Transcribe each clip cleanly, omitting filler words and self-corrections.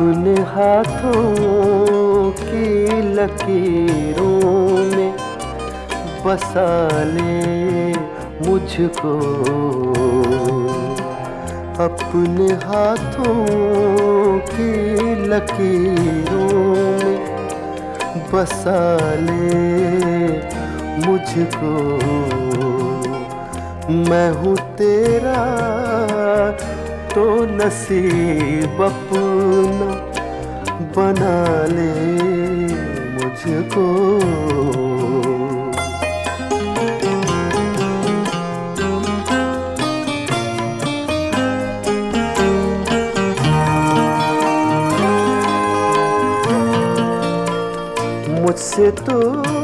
अपने हाथों की लकीरों में बसा ले मुझको, अपने हाथों की लकीरों में बसा ले मुझको। मैं हूँ तेरा तो नसीब अपना बना ले मुझको। मुझसे तो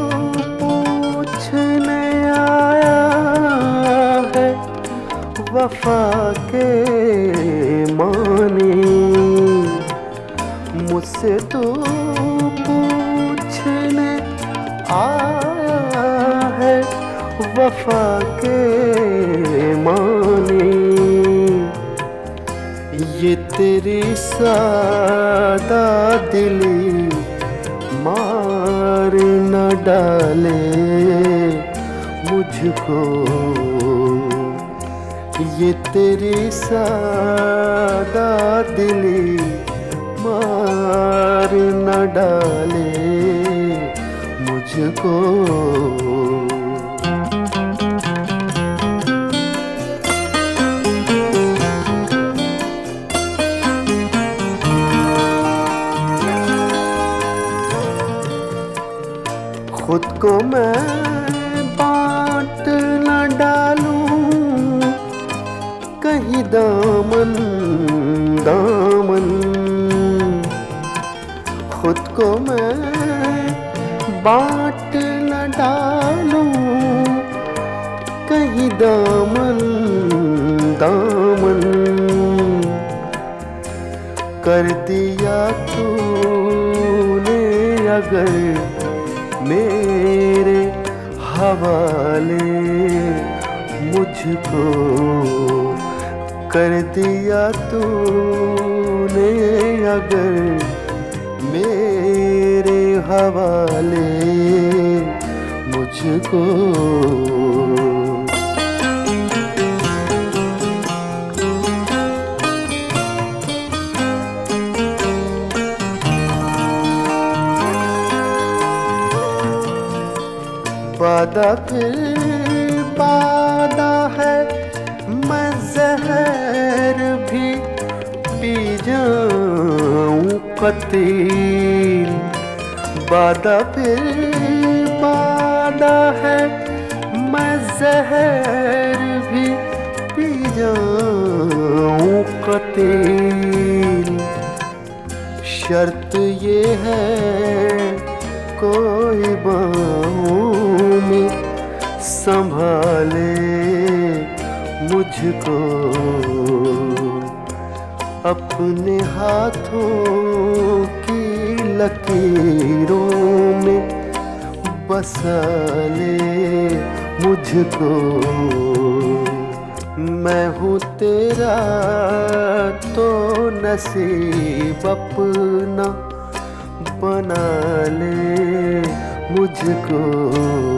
पूछने आया है वफा के मानी, मुझसे तो पूछने आया है वफा के मानी। ये तेरी सादा दिली मार न डाले मुझको, ये तेरी सादा दिली मार न डाले मुझको। खुद को मैं बांट न डालूं कहीं दामन दामन, खुद को मैं बांट न डालूं कहीं दामन दामन। कर दिया तूने अगर मेरे हवाले मुझको, कर दिया तूने अगर मेरे हवाले मुझको। वादा फिर वादा है, मैं जहर भी पी जाऊं कतील। वादा फिर वादा है, मैं जहर भी पी जाऊं कतील। शर्त ये है कोई बाहों में संभाले मुझको, अपने हाथों की लकीरों में बसा ले मुझको। मैं हूँ तेरा तो नसीब अपना बना ले मुझको।